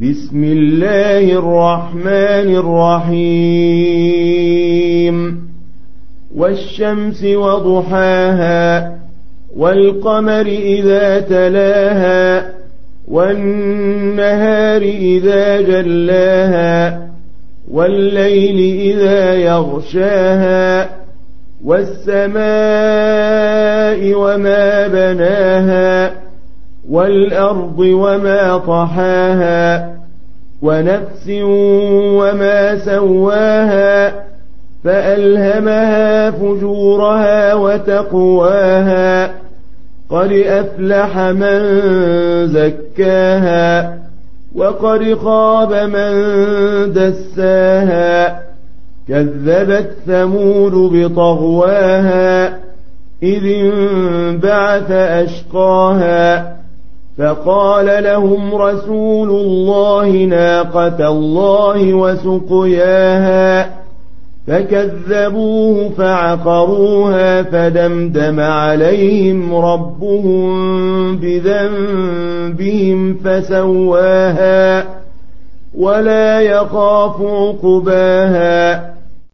بسم الله الرحمن الرحيم والشمس وضحاها والقمر إذا تلاها والنهار إذا جلاها والليل إذا يغشاها والسماء وما بناها والأرض وما طحاها ونفس وما سواها فألهمها فجورها وتقواها قد أفلح من زكاها وقد خاب من دساها كذبت ثمود بطغواها إذ انبعث أشقاها فقال لهم رسول الله ناقة الله وسقياها فكذبوه فعقروها فدمدم عليهم ربهم بذنبهم فسواها ولا يخاف عقباها